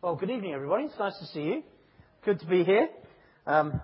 Well, good evening, everybody. It's nice to see you. Good to be here. I'm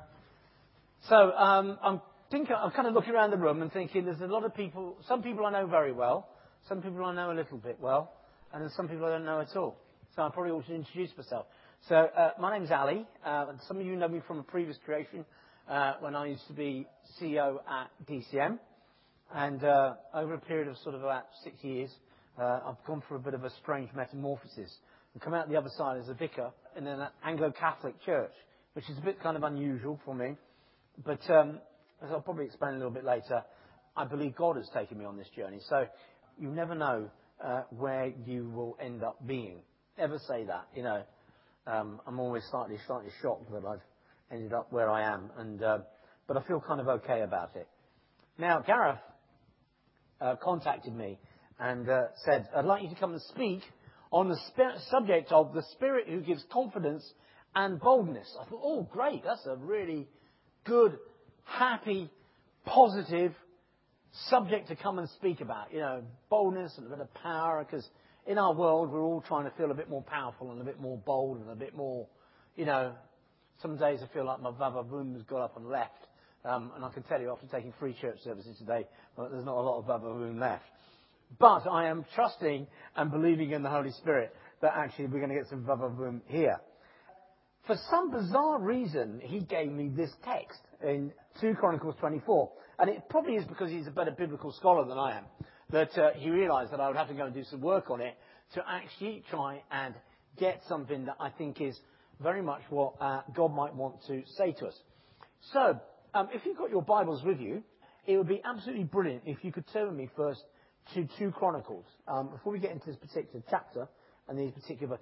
kind of looking around the room and thinking there's a lot of people, some people I know very well, some people I know a little bit well, and there's some people I don't know at all. So I probably ought to introduce myself. So my name's Ali. Some of you know me from a previous creation when I used to be CEO at DCM. And over a period of sort of about 6 years, I've gone through a bit of a strange metamorphosis and come out the other side as a vicar in an Anglo-Catholic church, which is a bit kind of unusual for me. But as I'll probably explain a little bit later, I believe God has taken me on this journey. So you never know where you will end up being. Ever say that, you know. I'm always slightly shocked that I've ended up where I am. But I feel kind of okay about it. Now, Gareth contacted me and said, I'd like you to come and speak on the subject of the Spirit who gives confidence and boldness. I thought, oh, great, that's a really good, happy, positive subject to come and speak about. You know, boldness and a bit of power, because in our world we're all trying to feel a bit more powerful and a bit more bold and a bit more, you know, some days I feel like my vava-voom has got up and left. And I can tell you after taking 3 church services today, there's not a lot of vava-voom left. But I am trusting and believing in the Holy Spirit that actually we're going to get some vava-voom here. For some bizarre reason, he gave me this text in 2 Chronicles 24. And it probably is because he's a better biblical scholar than I am, that he realized that I would have to go and do some work on it to actually try and get something that I think is very much what God might want to say to us. So, if you've got your Bibles with you, it would be absolutely brilliant if you could turn with me first to 2 Chronicles. Before we get into this particular chapter and these particular...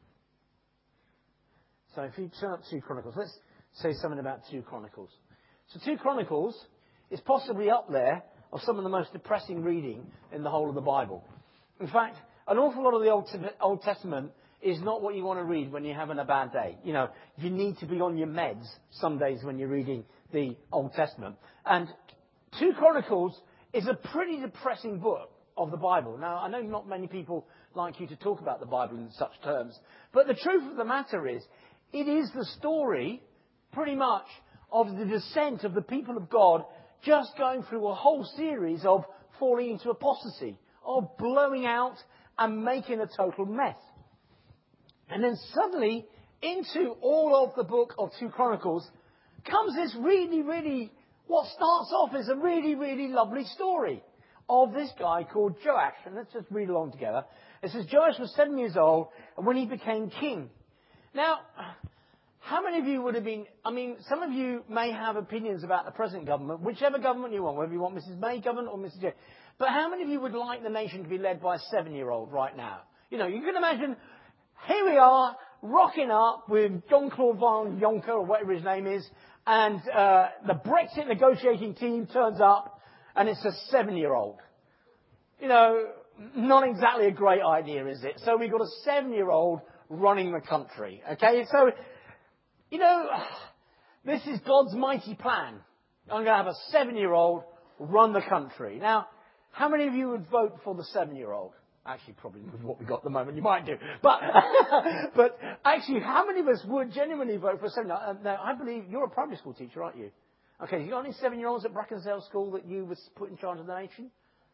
So if you turn up 2 Chronicles, let's say something about 2 Chronicles. So 2 Chronicles is possibly up there of some of the most depressing reading in the whole of the Bible. In fact, an awful lot of the Old Testament is not what you want to read when you're having a bad day. You know, you need to be on your meds some days when you're reading the Old Testament. And 2 Chronicles is a pretty depressing book of the Bible. Now, I know not many people like you to talk about the Bible in such terms, but the truth of the matter is, it is the story, pretty much, of the descent of the people of God just going through a whole series of falling into apostasy, of blowing out and making a total mess. And then suddenly, into all of the book of 2 Chronicles, comes this really, what starts off as a really lovely story of this guy called Joash. And let's just read along together. It says, Joash was 7 years old when he became king. Now, how many of you would have been, some of you may have opinions about the present government, whichever government you want, whether you want Mrs. May government or Mrs. J. But how many of you would like the nation to be led by a 7-year-old right now? You know, you can imagine, here we are, rocking up with Jean-Claude Van Juncker, or whatever his name is, and the Brexit negotiating team turns up, and it's a 7-year-old. You know, not exactly a great idea, is it? So we've got a 7-year-old running the country. Okay, so, you know, this is God's mighty plan. I'm going to have a 7-year-old run the country. Now, how many of you would vote for the 7-year-old? Actually, probably with what we've got at the moment, you might do. But actually, how many of us would genuinely vote for a 7-year-old? Now, I believe you're a primary school teacher, aren't you? Okay, you got any 7-year-olds at Brackensdale School that you was put in charge of the nation?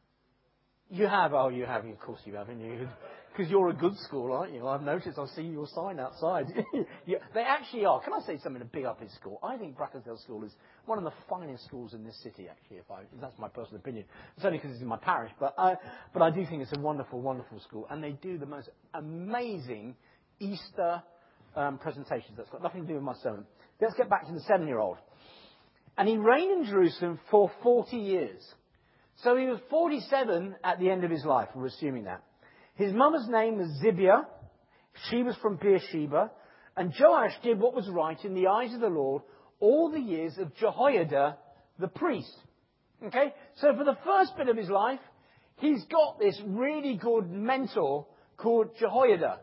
You have. Oh, you have. Of course you have. Because you're a good school, aren't you? I've noticed. I've seen your sign outside. Yeah, they actually are. Can I say something to big up his school? I think Brackensdale School is one of the finest schools in this city, actually. If that's my personal opinion. It's only because it's in my parish. But I do think it's a wonderful, wonderful school. And they do the most amazing Easter presentations. That's got nothing to do with my sermon. Let's get back to the 7-year-old. And he reigned in Jerusalem for 40 years. So he was 47 at the end of his life. We're assuming that. His mother's name was Zibiah. She was from Beersheba. And Joash did what was right in the eyes of the Lord all the years of Jehoiada the priest. Okay? So for the first bit of his life, he's got this really good mentor called Jehoiada.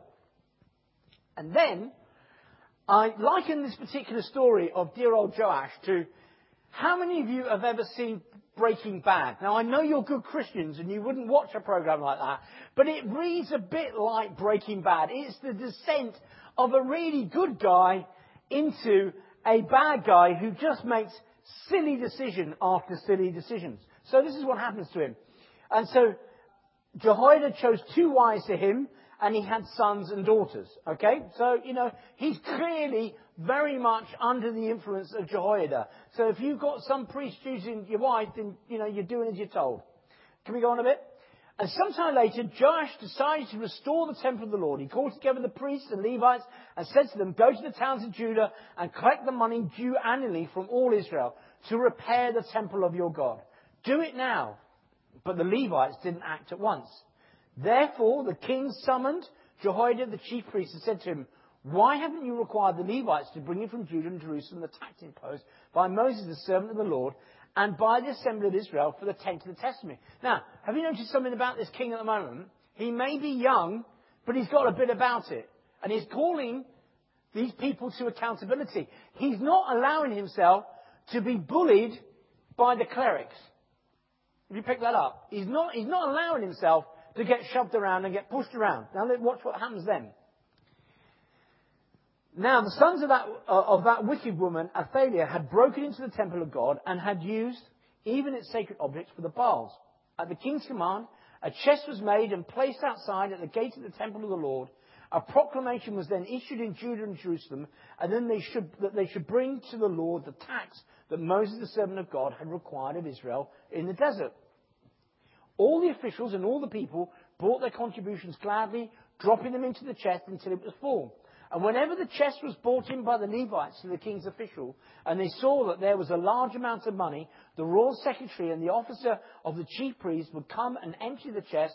And then, I liken this particular story of dear old Joash to, how many of you have ever seen Breaking Bad. Now, I know you're good Christians and you wouldn't watch a program like that, but it reads a bit like Breaking Bad. It's the descent of a really good guy into a bad guy who just makes silly decision after silly decisions. So this is what happens to him. And so Jehoiada chose 2 wives to him, and he had sons and daughters. Okay? So, he's clearly very much under the influence of Jehoiada. So if you've got some priest choosing your wife, then, you're doing as you're told. Can we go on a bit? And sometime later, Joash decided to restore the temple of the Lord. He called together the priests and Levites and said to them, "Go to the towns of Judah and collect the money due annually from all Israel to repair the temple of your God. Do it now." But the Levites didn't act at once. Therefore, the king summoned Jehoiada, the chief priest, and said to him, "Why haven't you required the Levites to bring in from Judah and Jerusalem the tax imposed by Moses, the servant of the Lord, and by the assembly of Israel for the tent of the testimony?" Now, have you noticed something about this king at the moment? He may be young, but he's got a bit about it. And he's calling these people to accountability. He's not allowing himself to be bullied by the clerics. Have you picked that up? He's not allowing himself to get shoved around and get pushed around. Now let's watch what happens then. Now the sons of that wicked woman, Athaliah, had broken into the temple of God and had used even its sacred objects for the Baals. At the king's command, a chest was made and placed outside at the gate of the temple of the Lord. A proclamation was then issued in Judah and Jerusalem, and then that they should bring to the Lord the tax that Moses, the servant of God, had required of Israel in the desert. All the officials and all the people brought their contributions gladly, dropping them into the chest until it was full. And whenever the chest was brought in by the Levites to the king's official, and they saw that there was a large amount of money, the royal secretary and the officer of the chief priest would come and empty the chest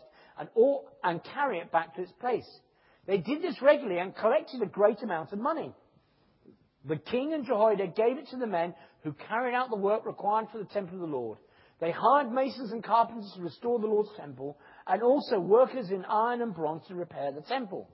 and carry it back to its place. They did this regularly and collected a great amount of money. The king and Jehoiada gave it to the men who carried out the work required for the temple of the Lord. They hired masons and carpenters to restore the Lord's temple, and also workers in iron and bronze to repair the temple.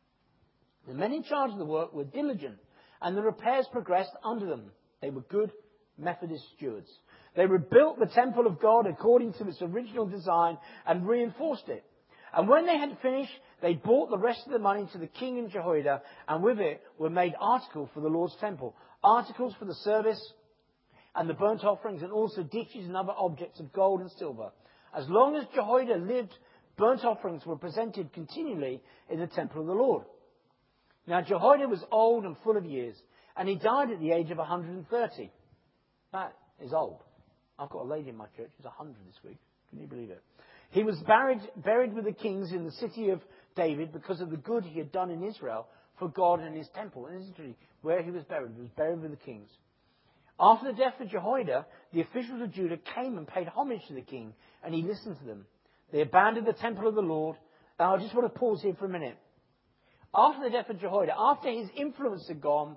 The men in charge of the work were diligent, and the repairs progressed under them. They were good Methodist stewards. They rebuilt the temple of God according to its original design and reinforced it. And when they had finished, they brought the rest of the money to the king and Jehoiada, and with it were made articles for the Lord's temple, articles for the service and the burnt offerings, and also dishes and other objects of gold and silver. As long as Jehoiada lived, burnt offerings were presented continually in the temple of the Lord. Now Jehoiada was old and full of years, and he died at the age of 130. That is old. I've got a lady in my church who's 100 this week. Can you believe it? He was buried with the kings in the city of David because of the good he had done in Israel for God and his temple. And interestingly, where he was buried with the kings. After the death of Jehoiada, the officials of Judah came and paid homage to the king, and he listened to them. They abandoned the temple of the Lord. Now, I just want to pause here for a minute. After the death of Jehoiada, after his influence had gone,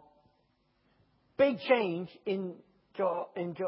big change in Joash,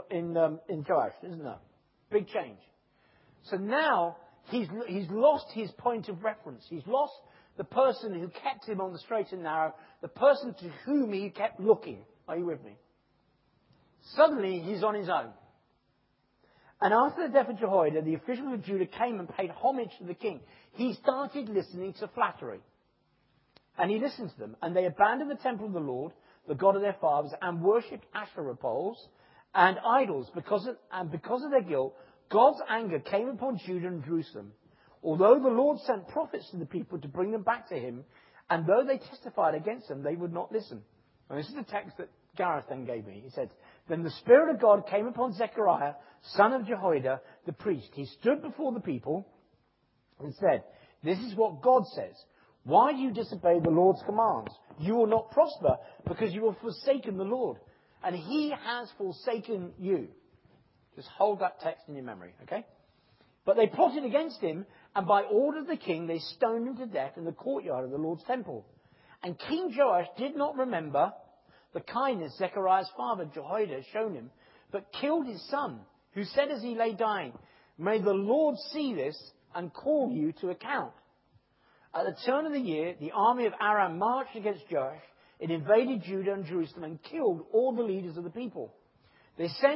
isn't there? Big change. So now he's lost his point of reference. He's lost the person who kept him on the straight and narrow, the person to whom he kept looking. Are you with me? Suddenly, he's on his own. And after the death of Jehoiada, the officials of Judah came and paid homage to the king. He started listening to flattery. And he listened to them. And they abandoned the temple of the Lord, the God of their fathers, and worshipped Asherah poles and idols. Because of their guilt, God's anger came upon Judah and Jerusalem. Although the Lord sent prophets to the people to bring them back to him, and though they testified against them, they would not listen. And this is the text that Gareth then gave me. He said, "Then the Spirit of God came upon Zechariah, son of Jehoiada, the priest. He stood before the people and said, 'This is what God says. Why do you disobey the Lord's commands? You will not prosper because you have forsaken the Lord. And he has forsaken you.'" Just hold that text in your memory, okay? "But they plotted against him, and by order of the king, they stoned him to death in the courtyard of the Lord's temple. And King Joash did not remember the kindness Zechariah's father Jehoiada had shown him, but killed his son, who said as he lay dying, 'May the Lord see this and call you to account.' At the turn of the year, the army of Aram marched against Joash. It invaded Judah and Jerusalem and killed all the leaders of the people. They sent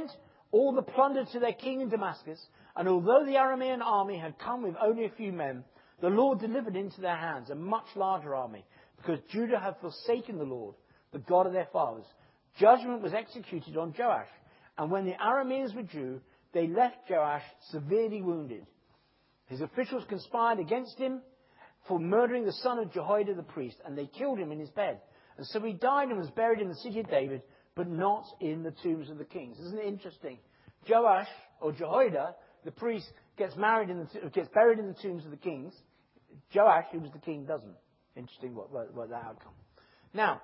all the plunder to their king in Damascus, and although the Aramean army had come with only a few men, the Lord delivered into their hands a much larger army, because Judah had forsaken the Lord, the God of their fathers. Judgment was executed on Joash, and when the Arameans withdrew, they left Joash severely wounded. His officials conspired against him for murdering the son of Jehoiada the priest, and they killed him in his bed. And so he died and was buried in the city of David, but not in the tombs of the kings. Isn't it interesting? Joash, or Jehoiada, the priest, gets buried in the tombs of the kings. Joash, who was the king, doesn't. Interesting what the outcome. Now,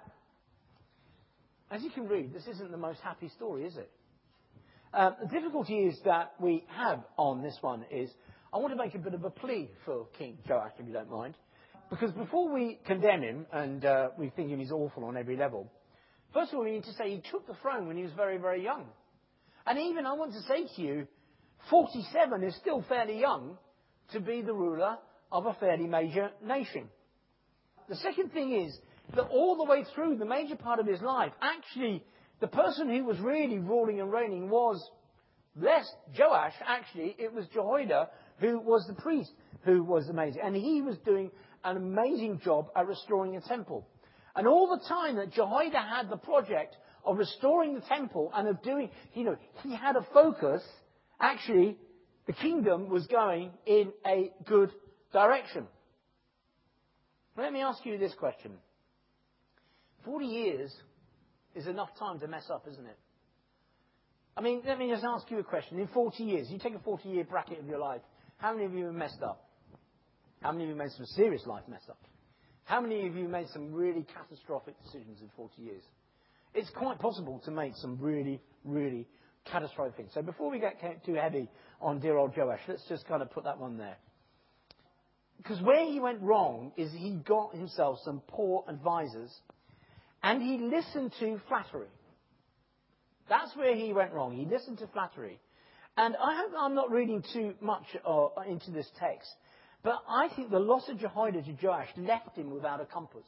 as you can read, this isn't the most happy story, is it? The difficulty is that we have on this one is, I want to make a bit of a plea for King Joash, if you don't mind. Because before we condemn him, and we think him he's awful on every level, first of all, we need to say he took the throne when he was very, very young. And even, I want to say to you, 47 is still fairly young to be the ruler of a fairly major nation. The second thing is that all the way through the major part of his life, actually, the person who was really ruling and reigning was less Joash. Actually, it was Jehoiada, who was the priest, who was amazing. And he was doing an amazing job at restoring the temple. And all the time that Jehoiada had the project of restoring the temple and of doing, he had a focus, actually, the kingdom was going in a good direction. Let me ask you this question. 40 years is enough time to mess up, isn't it? I mean, let me just ask you a question. In 40 years, you take a 40-year bracket of your life, how many of you have messed up? How many of you made some serious life mess ups? How many of you made some really catastrophic decisions in 40 years? It's quite possible to make some really, really catastrophic things. So before we get too heavy on dear old Joash, let's just kind of put that one there. Because where he went wrong is he got himself some poor advisors and he listened to flattery. That's where he went wrong. He listened to flattery. And I hope I'm not reading too much into this text, but I think the loss of Jehoiada to Joash left him without a compass.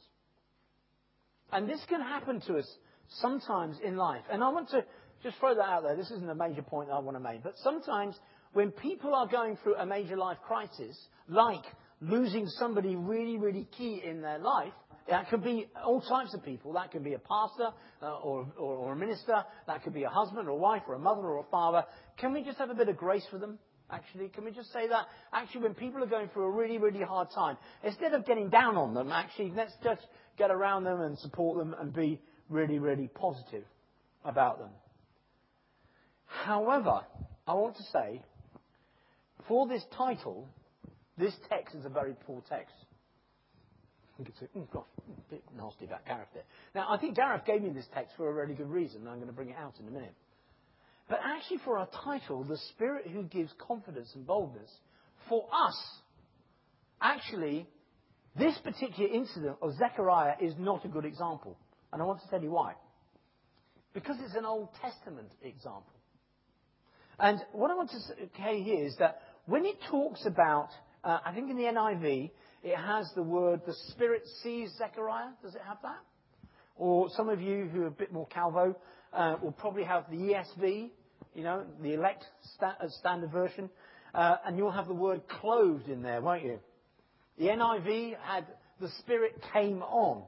And this can happen to us sometimes in life. And I want to just throw that out there. This isn't a major point I want to make. But sometimes when people are going through a major life crisis, like losing somebody really, really key in their life, that could be all types of people. That could be a pastor or a minister. That could be a husband or a wife or a mother or a father. Can we just have a bit of grace for them? Actually, can we just say that? Actually, when people are going through a really, really hard time, instead of getting down on them, actually, let's just get around them and support them and be really, really positive about them. However, I want to say, for this title, this text is a very poor text. I think it's a bit nasty about Gareth there. Now, I think Gareth gave me this text for a really good reason, and I'm going to bring it out in a minute. But actually, for our title, the Spirit who gives confidence and boldness, for us, actually, this particular incident of Zechariah is not a good example. And I want to tell you why. Because it's an Old Testament example. And what I want to say here is that when it talks about, I think in the NIV, it has the word, the Spirit sees Zechariah. Does it have that? Or some of you who are a bit more Calvo will probably have the ESV, the elect standard version. And you'll have the word clothed in there, won't you? The NIV had the Spirit came on.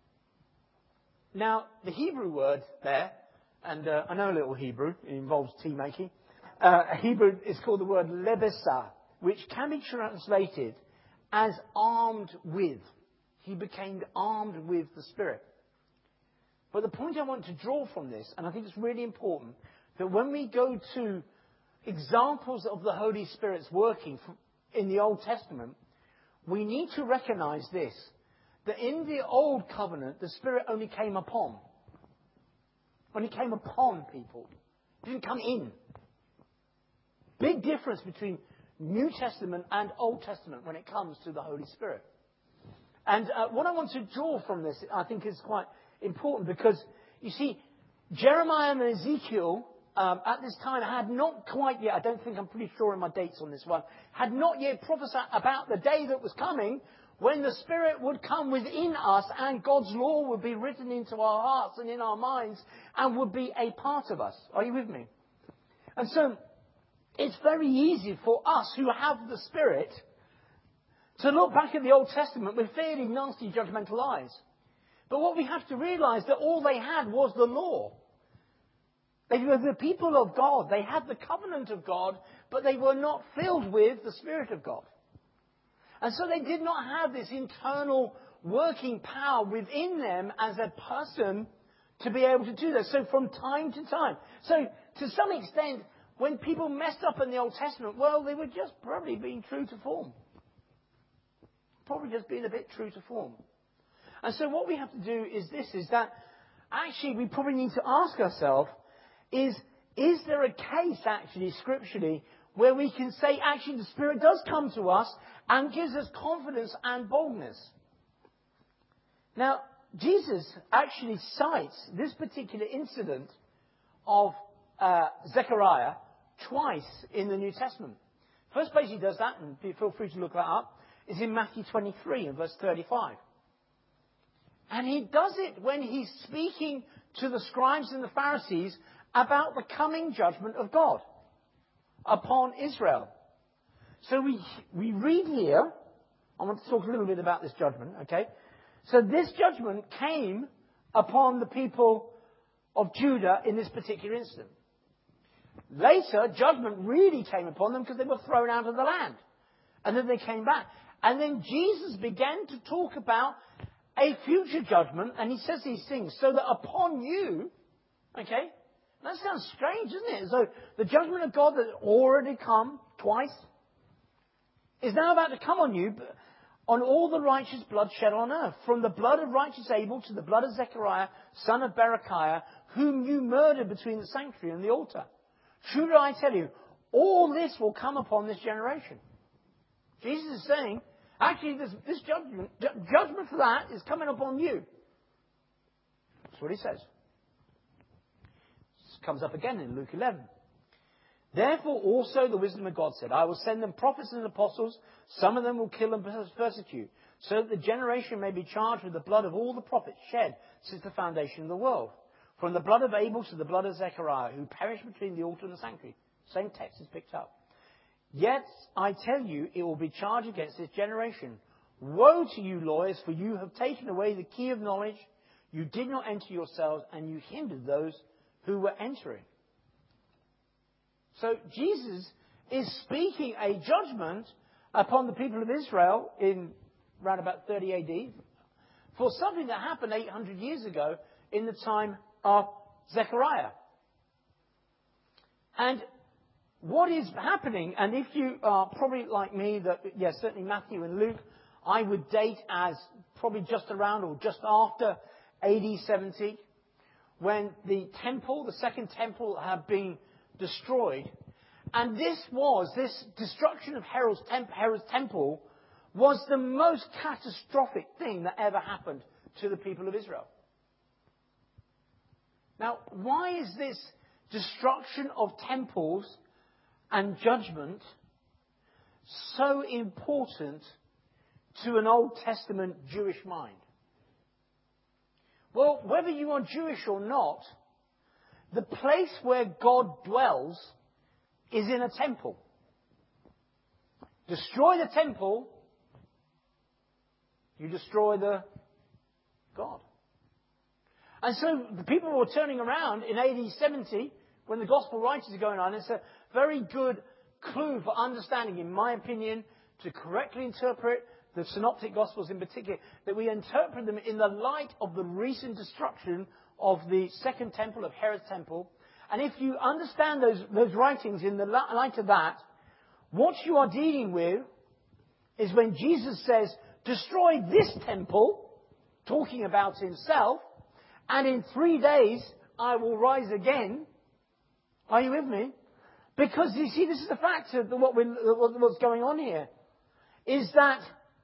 Now, the Hebrew word there, and I know a little Hebrew, it involves tea making. Hebrew is called the word lebesa, which can be translated as armed with. He became armed with the Spirit. But the point I want to draw from this, and I think it's really important, that when we go to examples of the Holy Spirit's working in the Old Testament, we need to recognize this, that in the Old Covenant, the Spirit only came upon. Only came upon people. It didn't come in. Big difference between New Testament and Old Testament when it comes to the Holy Spirit. And what I want to draw from this, I think, is quite important because, you see, Jeremiah and Ezekiel at this time had not quite yet, I'm pretty sure in my dates on this one, had not yet prophesied about the day that was coming when the Spirit would come within us and God's law would be written into our hearts and in our minds and would be a part of us. Are you with me? And so it's very easy for us who have the Spirit to look back at the Old Testament with fairly nasty judgmental eyes. But what we have to realize that all they had was the law. They were the people of God. They had the covenant of God, but they were not filled with the Spirit of God. And so they did not have this internal working power within them as a person to be able to do that. So from time to time. So to some extent, when people messed up in the Old Testament, well, they were just probably being true to form. Probably just being a bit true to form. And so what we have to do is this, is that actually we probably need to ask ourselves, is there a case actually scripturally where we can say actually the Spirit does come to us and gives us confidence and boldness? Now, Jesus actually cites this particular incident of Zechariah twice in the New Testament. First place he does that, and feel free to look that up, is in Matthew 23 and verse 35. And he does it when he's speaking to the scribes and the Pharisees about the coming judgment of God upon Israel. So we read here, I want to talk a little bit about this judgment, okay? So this judgment came upon the people of Judah in this particular incident. Later, judgment really came upon them because they were thrown out of the land. And then they came back. And then Jesus began to talk about a future judgment, and he says these things, so that upon you, okay, that sounds strange, isn't it? So the judgment of God that had already come twice is now about to come on you, on all the righteous blood shed on earth, from the blood of righteous Abel to the blood of Zechariah, son of Berechiah, whom you murdered between the sanctuary and the altar. Truly I tell you, all this will come upon this generation. Jesus is saying, actually, this judgment for that is coming upon you. That's what he says. This comes up again in Luke 11. Therefore also the wisdom of God said, I will send them prophets and apostles. Some of them will kill and persecute, so that the generation may be charged with the blood of all the prophets shed since the foundation of the world. From the blood of Abel to the blood of Zechariah, who perished between the altar and the sanctuary. Same text is picked up. Yet, I tell you, it will be charged against this generation. Woe to you, lawyers, for you have taken away the key of knowledge. You did not enter yourselves, and you hindered those who were entering. So, Jesus is speaking a judgment upon the people of Israel in around about 30 AD for something that happened 800 years ago in the time of Zechariah. And what is happening, and if you are probably like me, that yes, certainly Matthew and Luke, I would date as probably just around or just after AD 70, when the temple, the second temple, had been destroyed. And this destruction of Herod's temple was the most catastrophic thing that ever happened to the people of Israel. Now, why is this destruction of temples and judgment so important to an Old Testament Jewish mind? Well, whether you are Jewish or not, the place where God dwells is in a temple. Destroy the temple, you destroy the God. And so the people were turning around in AD 70 when the gospel writers are going on. It's a very good clue for understanding, in my opinion, to correctly interpret the synoptic gospels in particular, that we interpret them in the light of the recent destruction of the second temple, of Herod's temple. And if you understand those writings in the light of that, what you are dealing with is when Jesus says, destroy this temple, talking about himself, and in 3 days I will rise again. Are you with me? Because you see, this is the fact of what's going on here, is that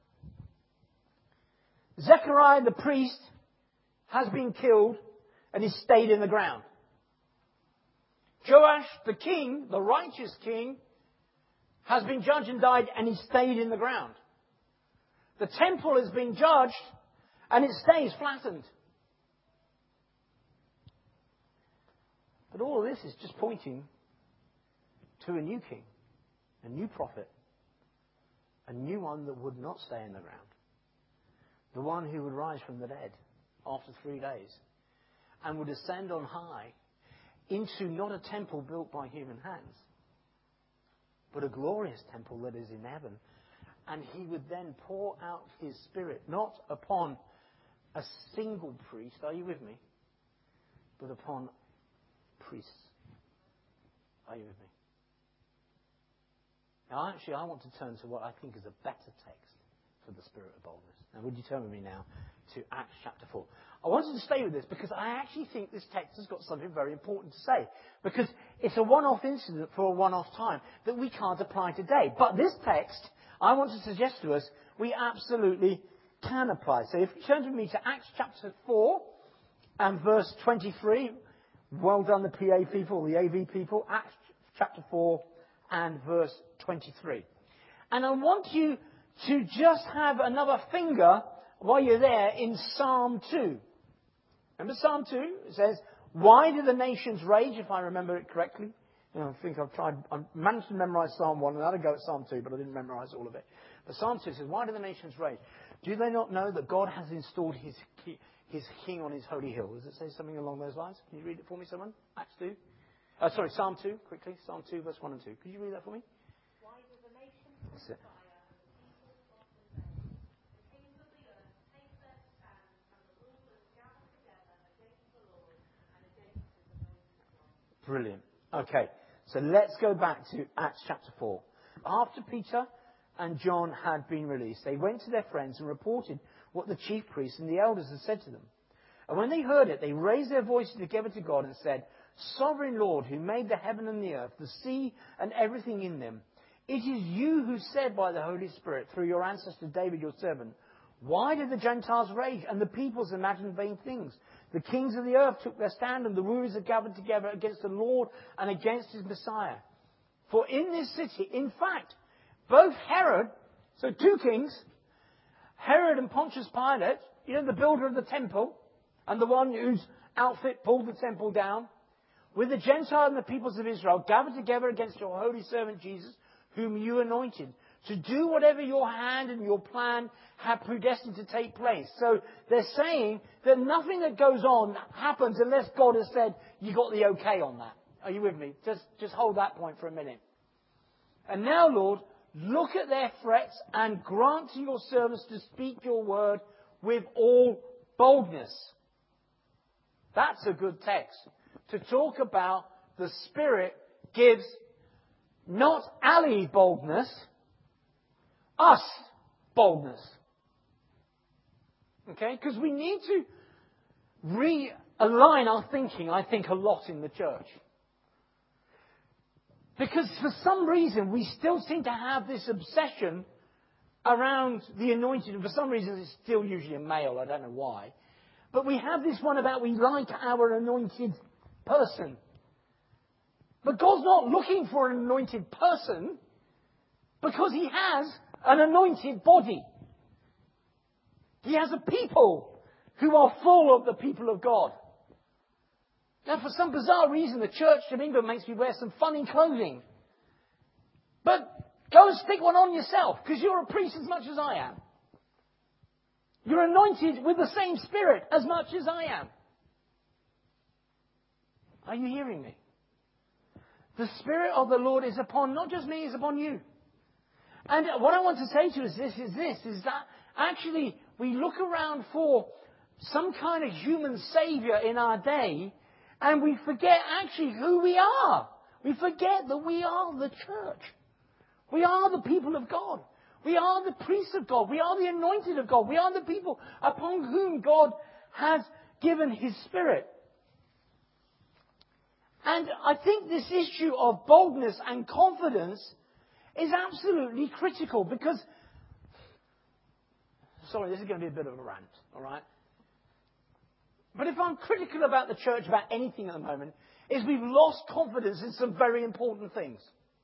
Zechariah the priest has been killed and he's stayed in the ground. Joash the king, the righteous king, has been judged and died and he stayed in the ground. The temple has been judged and it stays flattened. But all of this is just pointing to a new king, a new prophet, a new one that would not stay in the ground, the one who would rise from the dead after 3 days and would ascend on high into not a temple built by human hands, but a glorious temple that is in heaven. And he would then pour out his Spirit, not upon a single priest, are you with me? But upon priests. Are you with me? Now, actually, I want to turn to what I think is a better text for the spirit of boldness. Now, would you turn with me now to Acts chapter 4? I wanted to stay with this because I actually think this text has got something very important to say. Because it's a one-off incident for a one-off time that we can't apply today. But this text, I want to suggest to us, we absolutely can apply. So if you turn with me to Acts chapter 4 and verse 23. Well done, the PA people, the AV people. Acts chapter 4 and verse 23. And I want you to just have another finger while you're there in Psalm 2. Remember Psalm 2? It says, why do the nations rage, if I remember it correctly? I think I managed to memorize Psalm 1 and I had to go at Psalm 2, but I didn't memorize all of it. But Psalm 2 says, why do the nations rage? Do they not know that God has installed his king on his holy hill? Does it say something along those lines? Can you read it for me, someone? Acts 2. Psalm 2, quickly. Psalm 2, verse 1 and 2. Could you read that for me? Why do the nations That's it. conspire and the people plot in vain? The kings of the earth take their stand, and the rulers gather together against the Lord and against his anointed one. Brilliant. Okay, so let's go back to Acts chapter 4. After Peter and John had been released, they went to their friends and reported what the chief priests and the elders had said to them. And when they heard it, they raised their voices together to God and said, Sovereign Lord, who made the heaven and the earth, the sea and everything in them, it is you who said by the Holy Spirit through your ancestor David, your servant, why did the Gentiles rage and the peoples imagine vain things? The kings of the earth took their stand and the rulers are gathered together against the Lord and against his Messiah. For in this city, in fact, both Herod, so two kings, Herod and Pontius Pilate, the builder of the temple and the one whose outfit pulled the temple down, with the Gentiles and the peoples of Israel gathered together against your holy servant Jesus, whom you anointed, to do whatever your hand and your plan have predestined to take place. So they're saying that nothing that goes on happens unless God has said, you got the okay on that. Are you with me? Just hold that point for a minute. And now, Lord, look at their threats and grant to your servants to speak your word with all boldness. That's a good text to talk about the Spirit gives not Ali boldness, us boldness. Okay? Because we need to realign our thinking, I think, a lot in the church. Because for some reason we still seem to have this obsession around the anointed. And for some reason it's still usually a male, I don't know why. But we have this one about we like our anointed person. But God's not looking for an anointed person because he has an anointed body. He has a people who are full of the people of God. Now, for some bizarre reason, the Church of England makes me wear some funny clothing. But go and stick one on yourself, because you're a priest as much as I am. You're anointed with the same Spirit as much as I am. Are you hearing me? The Spirit of the Lord is upon, not just me, is upon you. And what I want to say to you is that actually we look around for some kind of human saviour in our day, and we forget actually who we are. We forget that we are the church. We are the people of God. We are the priests of God. We are the anointed of God. We are the people upon whom God has given his Spirit. And I think this issue of boldness and confidence is absolutely critical because, sorry, this is going to be a bit of a rant, all right? But if I'm critical about the church, about anything at the moment, is we've lost confidence in some very important things.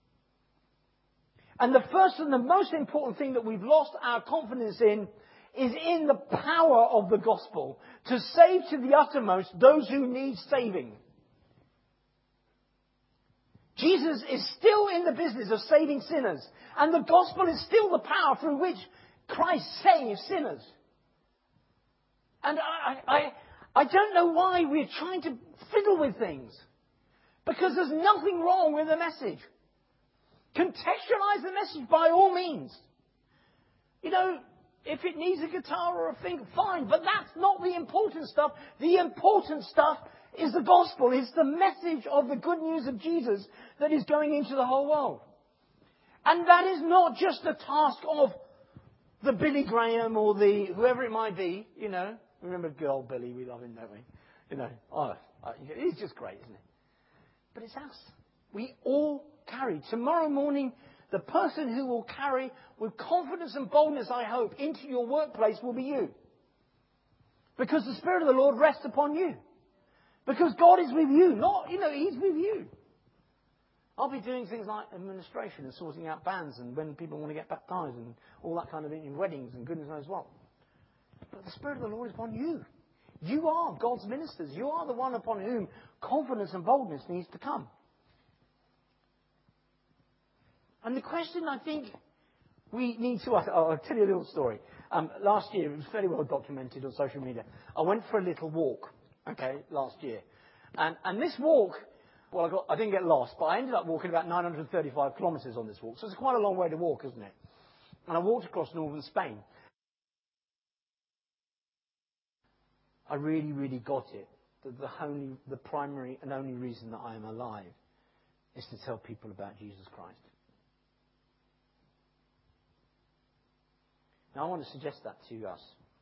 And the first and the most important thing that we've lost our confidence in is in the power of the gospel to save to the uttermost those who need saving. Jesus is still in the business of saving sinners. And the gospel is still the power through which Christ saves sinners. And I don't know why we're trying to fiddle with things. Because there's nothing wrong with the message. Contextualize the message by all means. You know, if it needs a guitar or a thing, fine. But that's not the important stuff. The important stuff is the gospel. It's the message of the good news of Jesus that is going into the whole world. And that is not just a task of the Billy Graham or the whoever it might be, you know. Remember good old Billy, we love him, don't we? You know, he's just great, isn't he? But it's us. We all carry. Tomorrow morning, the person who will carry with confidence and boldness, I hope, into your workplace will be you. Because the Spirit of the Lord rests upon you. Because God is with you. Not, you know, He's with you. I'll be doing things like administration and sorting out bands and when people want to get baptized and all that kind of thing in weddings and goodness knows what. But the Spirit of the Lord is upon you. You are God's ministers. You are the one upon whom confidence and boldness needs to come. And the question I think we need to ask, I'll tell you a little story. Last year, it was fairly well documented on social media. I went for a little walk, last year. And this walk, well, I didn't get lost, but I ended up walking about 935 kilometres on this walk. So it's quite a long way to walk, isn't it? And I walked across northern Spain. I really, really got it. That the primary and only reason that I am alive is to tell people about Jesus Christ. Now I want to suggest that to us.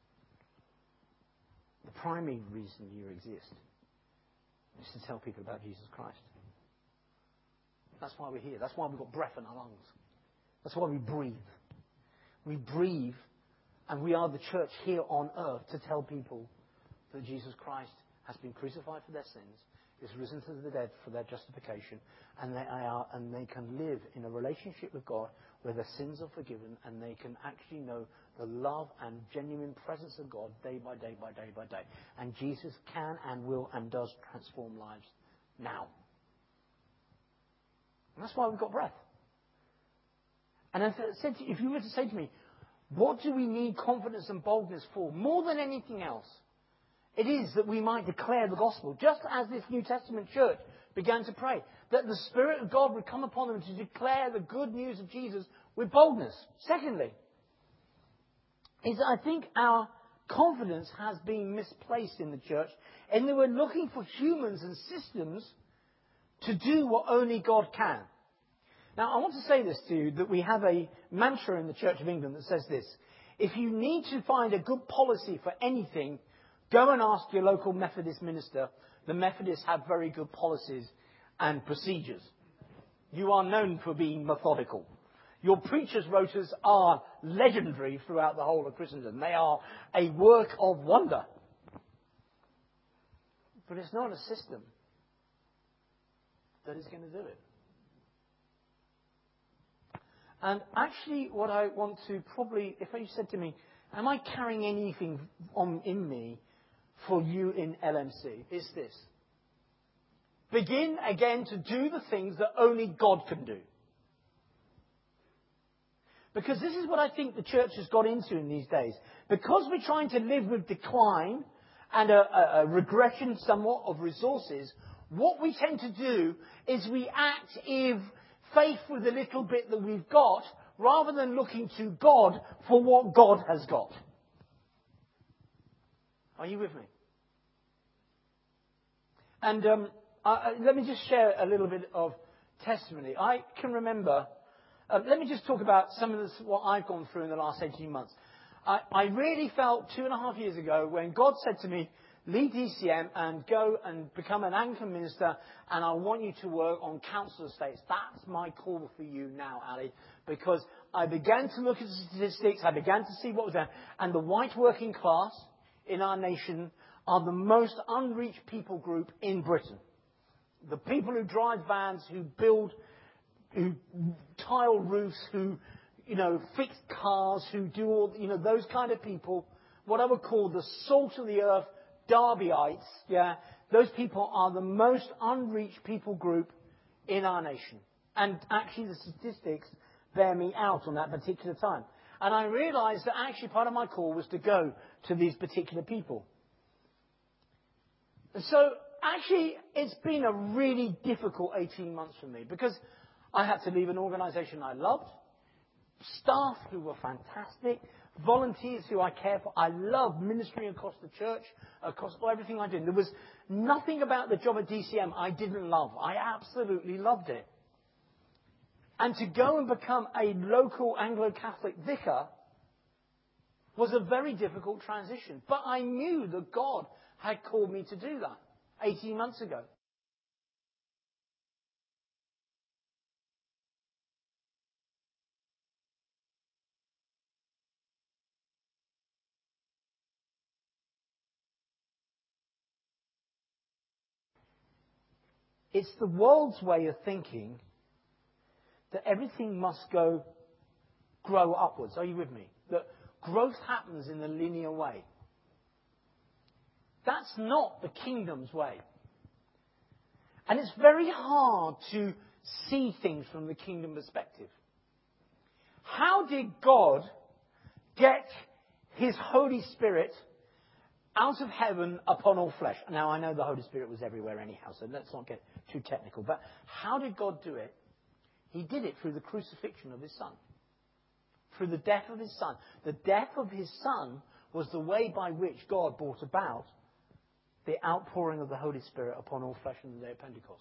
The primary reason you exist is to tell people about Jesus Christ. That's why we're here. That's why we've got breath in our lungs. That's why we breathe. We breathe, and we are the church here on earth to tell people that Jesus Christ has been crucified for their sins, is risen to the dead for their justification, and they can live in a relationship with God where their sins are forgiven, and they can actually know the love and genuine presence of God day by day by day by day. And Jesus can and will and does transform lives now. And that's why we've got breath. And if you were to say to me, what do we need confidence and boldness for? More than anything else, it is that we might declare the gospel, just as this New Testament church began to pray, that the Spirit of God would come upon them to declare the good news of Jesus with boldness. Secondly, is that I think our confidence has been misplaced in the church, and that we're looking for humans and systems to do what only God can. Now, I want to say this to you, that we have a mantra in the Church of England that says this: if you need to find a good policy for anything, go and ask your local Methodist minister. The Methodists have very good policies and procedures. You are known for being methodical. Your preachers' rotas are legendary throughout the whole of Christendom. They are a work of wonder. But it's not a system that is going to do it. And actually, what I want to probably, if you said to me, am I carrying anything in me for you in LMC? It's this. Begin again to do the things that only God can do. Because this is what I think the church has got into in these days. Because we're trying to live with decline and a regression somewhat of resources, what we tend to do is we act in faith with the little bit that we've got, rather than looking to God for what God has got. Are you with me? And let me just share a little bit of testimony. I can remember, let me just talk about some of this, what I've gone through in the last 18 months. I really felt 2.5 years ago when God said to me, leave DCM and go and become an Anglican minister, and I want you to work on council estates. That's my call for you now, Ali, because I began to look at the statistics, I began to see what was there, and the white working class in our nation are the most unreached people group in Britain. The people who drive vans, who tile roofs, who, fix cars, who do all, those kind of people, what I would call the salt of the earth, Derbyites, those people are the most unreached people group in our nation. And actually the statistics bear me out on that particular time. And I realized that actually part of my call was to go to these particular people. And so actually it's been a really difficult 18 months for me because I had to leave an organization I loved, staff who were fantastic, volunteers who I care for. I love ministry across the church, across everything I did. There was nothing about the job at DCM I didn't love. I absolutely loved it. And to go and become a local Anglo-Catholic vicar was a very difficult transition. But I knew that God had called me to do that 18 months ago. It's the world's way of thinking that everything must grow upwards. Are you with me? That growth happens in a linear way. That's not the kingdom's way. And it's very hard to see things from the kingdom perspective. How did God get His Holy Spirit out of heaven upon all flesh? Now, I know the Holy Spirit was everywhere anyhow, so let's not get too technical. But how did God do it? He did it through the crucifixion of His Son. Through the death of His Son. The death of His Son was the way by which God brought about the outpouring of the Holy Spirit upon all flesh on the day of Pentecost.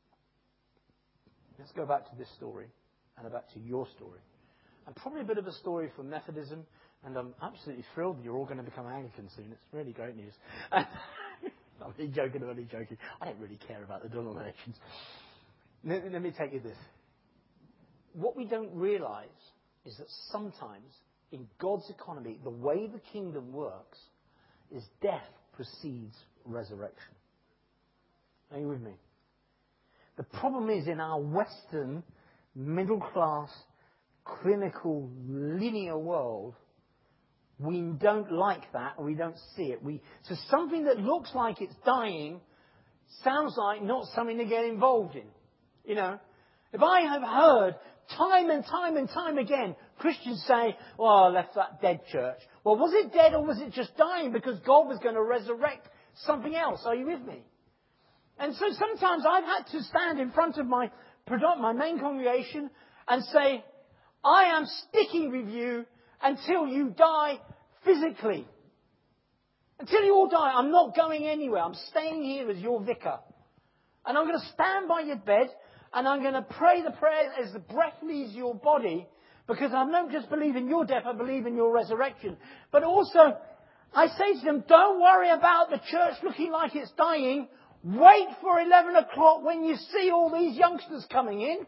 Let's go back to this story and back to your story. And probably a bit of a story for Methodism. And I'm absolutely thrilled you're all going to become Anglican soon. It's really great news. I'm only joking. I don't really care about the denominations. Let me take you this. What we don't realize is that sometimes in God's economy, the way the kingdom works is death precedes resurrection. Are you with me? The problem is in our Western, middle-class, clinical, linear world, we don't like that, we don't see it. So something that looks like it's dying sounds like not something to get involved in. You know, if I have heard time and time again Christians say, well, I left that dead church. Well, was it dead or was it just dying because God was going to resurrect something else? Are you with me? And so sometimes I've had to stand in front of my main congregation and say, I am sticking with you until you die physically. Until you all die, I'm not going anywhere. I'm staying here as your vicar. And I'm going to stand by your bed and I'm going to pray the prayer as the breath leaves your body, because I don't just believe in your death, I believe in your resurrection. But also, I say to them, don't worry about the church looking like it's dying. Wait for 11 o'clock when you see all these youngsters coming in.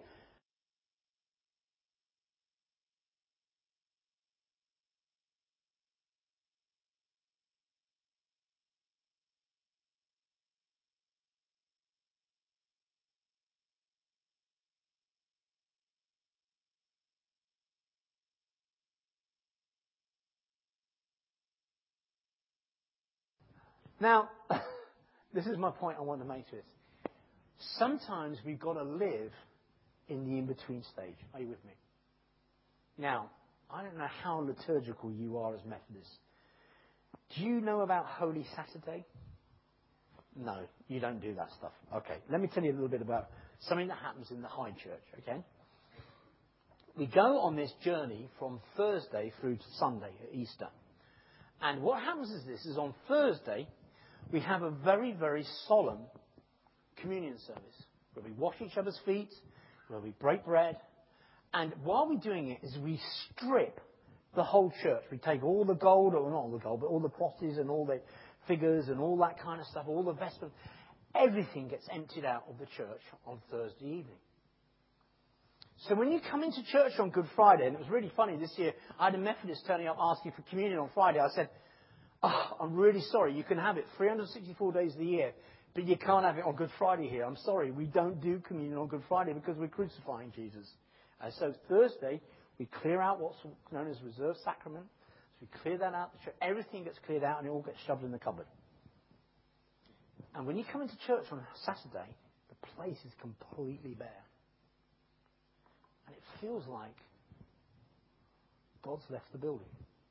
Now, this is my point I want to make to this. Sometimes we've got to live in the in-between stage. Are you with me? Now, I don't know how liturgical you are as Methodists. Do you know about Holy Saturday? No, you don't do that stuff. Okay, let me tell you a little bit about something that happens in the High Church, okay? We go on this journey from Thursday through to Sunday at Easter. And what happens is this, is on Thursday, we have a very, very solemn communion service where we wash each other's feet, where we break bread. And while we're doing it is we strip the whole church. We take all the gold, or not all the gold, but all the crosses and all the figures and all that kind of stuff, all the vestments. Everything gets emptied out of the church on Thursday evening. So when you come into church on Good Friday, and it was really funny this year, I had a Methodist turning up asking for communion on Friday. I said, oh, I'm really sorry, you can have it 364 days of the year, but you can't have it on Good Friday here. I'm sorry, we don't do communion on Good Friday because we're crucifying Jesus. So Thursday, we clear out what's known as reserved sacrament. So we clear that out. Everything gets cleared out and it all gets shoved in the cupboard. And when you come into church on Saturday, the place is completely bare. And it feels like God's left the building.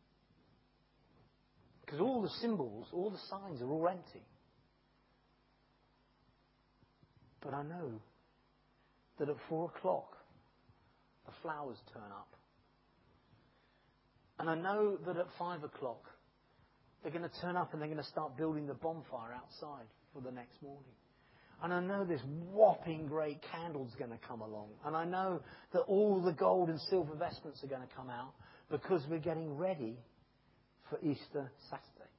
Because all the symbols, all the signs are all empty. But I know that at 4 o'clock, the flowers turn up. And I know that at 5 o'clock, they're going to turn up and they're going to start building the bonfire outside for the next morning. And I know this whopping great candle's going to come along. And I know that all the gold and silver vestments are going to come out because we're getting ready for Easter Saturday.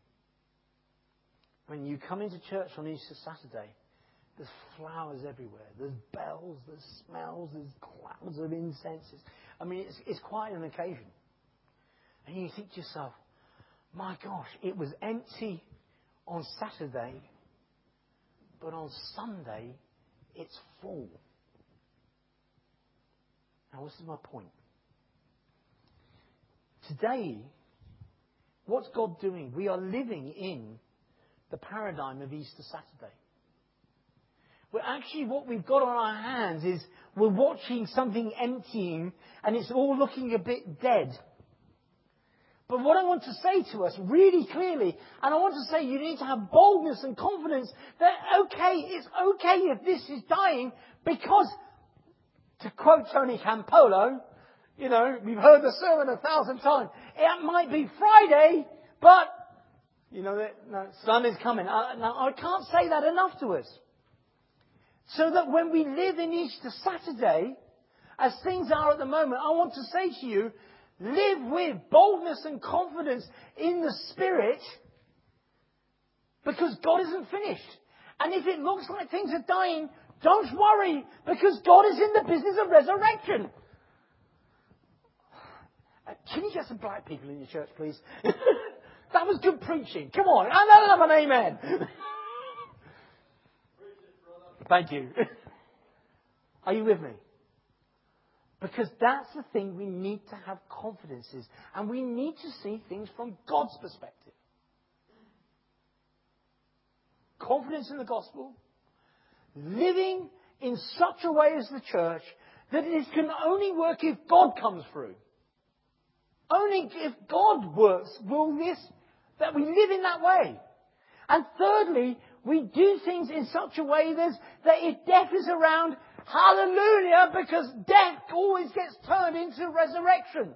When you come into church on Easter Saturday, there's flowers everywhere. There's bells, there's smells, there's clouds of incenses. I mean, it's quite an occasion. And you think to yourself, my gosh, it was empty on Saturday, but on Sunday, it's full. Now, this is my point. Today, what's God doing? We are living in the paradigm of Easter Saturday. Well, actually, what we've got on our hands is we're watching something emptying, and it's all looking a bit dead. But what I want to say to us really clearly, and I want to say you need to have boldness and confidence that, it's okay if this is dying, because, to quote Tony Campolo, we've heard the sermon 1,000 times, it might be Friday, but, the sun is coming. Now, I can't say that enough to us. So that when we live in Easter Saturday, as things are at the moment, I want to say to you, live with boldness and confidence in the Spirit, because God isn't finished. And if it looks like things are dying, don't worry, because God is in the business of resurrection. Can you get some black people in your church, please? That was good preaching. Come on, I'll have an amen. Thank you. Are you with me? Because that's the thing we need to have confidence in. And we need to see things from God's perspective. Confidence in the gospel. Living in such a way as the church that it can only work if God comes through. Only if God works that we live in that way. And thirdly, we do things in such a way that if death is around, hallelujah, because death always gets turned into resurrection.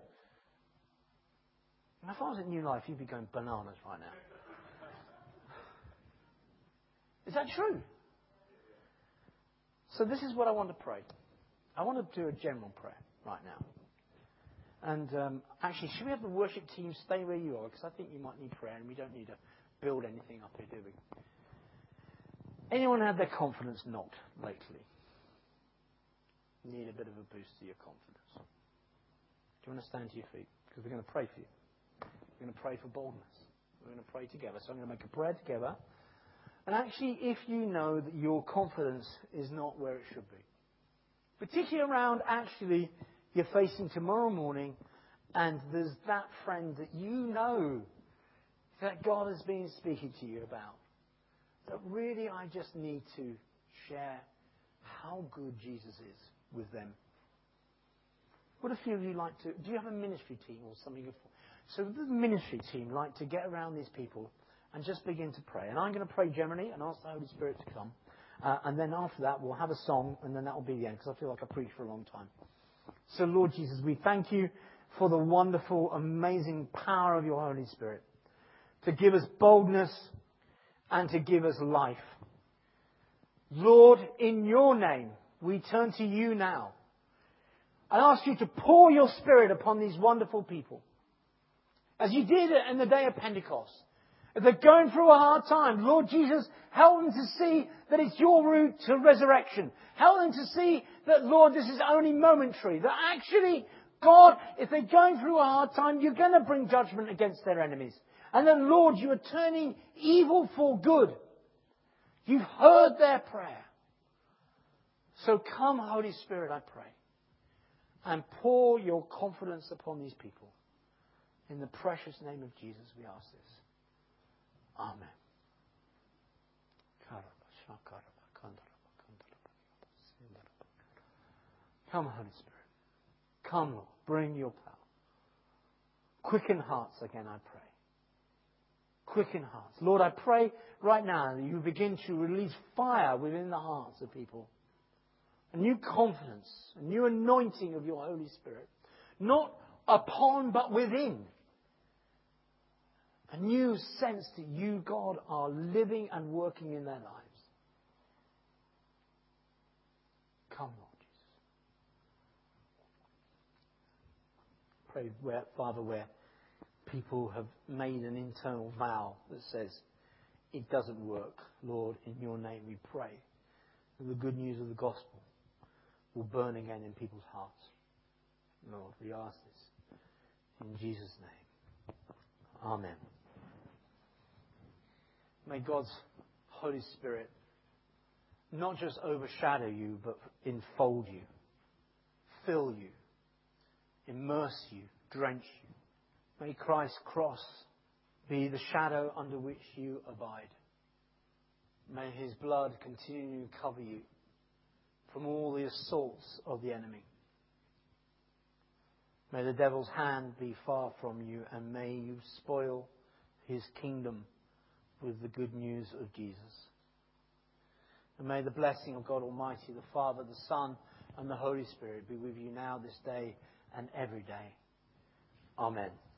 Now, if I was at New Life, you'd be going bananas right now. Is that true? So this is what I want to pray. I want to do a general prayer right now. And actually, should we have the worship team stay where you are? Because I think you might need prayer and we don't need to build anything up here, do we? Anyone had their confidence knocked lately? Need a bit of a boost to your confidence. Do you want to stand to your feet? Because we're going to pray for you. We're going to pray for boldness. We're going to pray together. So I'm going to make a prayer together. And actually, if you know that your confidence is not where it should be, particularly around actually you're facing tomorrow morning and there's that friend that you know that God has been speaking to you about, that really I just need to share how good Jesus is with them. Would a few of you like to, do you have a ministry team or something? So the ministry team like to get around these people and just begin to pray. And I'm going to pray generally and ask the Holy Spirit to come. And then after that we'll have a song and then that will be the end, because I feel like I preached for a long time. So Lord Jesus, we thank you for the wonderful, amazing power of your Holy Spirit to give us boldness and to give us life. Lord, in your name, we turn to you now. I ask you to pour your Spirit upon these wonderful people. As you did in the day of Pentecost. If they're going through a hard time, Lord Jesus, help them to see that it's your route to resurrection. Help them to see that, Lord, this is only momentary. That actually, God, if they're going through a hard time, you're going to bring judgment against their enemies. And then, Lord, you are turning evil for good. You've heard their prayer. So come, Holy Spirit, I pray, and pour your confidence upon these people. In the precious name of Jesus, we ask this. Amen. Come, Holy Spirit. Come, Lord. Bring your power. Quicken hearts again, I pray. Quicken hearts. Lord, I pray right now that you begin to release fire within the hearts of people. A new confidence, a new anointing of your Holy Spirit. Not upon, but within. A new sense that you, God, are living and working in their lives. Come, Lord Jesus. Pray, Father, where people have made an internal vow that says, it doesn't work. Lord, in your name we pray that the good news of the gospel will burn again in people's hearts. Lord, we ask this in Jesus' name. Amen. May God's Holy Spirit not just overshadow you, but enfold you, fill you, immerse you, drench you. May Christ's cross be the shadow under which you abide. May His blood continue to cover you from all the assaults of the enemy. May the devil's hand be far from you, and may you spoil his kingdom with the good news of Jesus. And may the blessing of God Almighty, the Father, the Son, and the Holy Spirit be with you now, this day, and every day. Amen.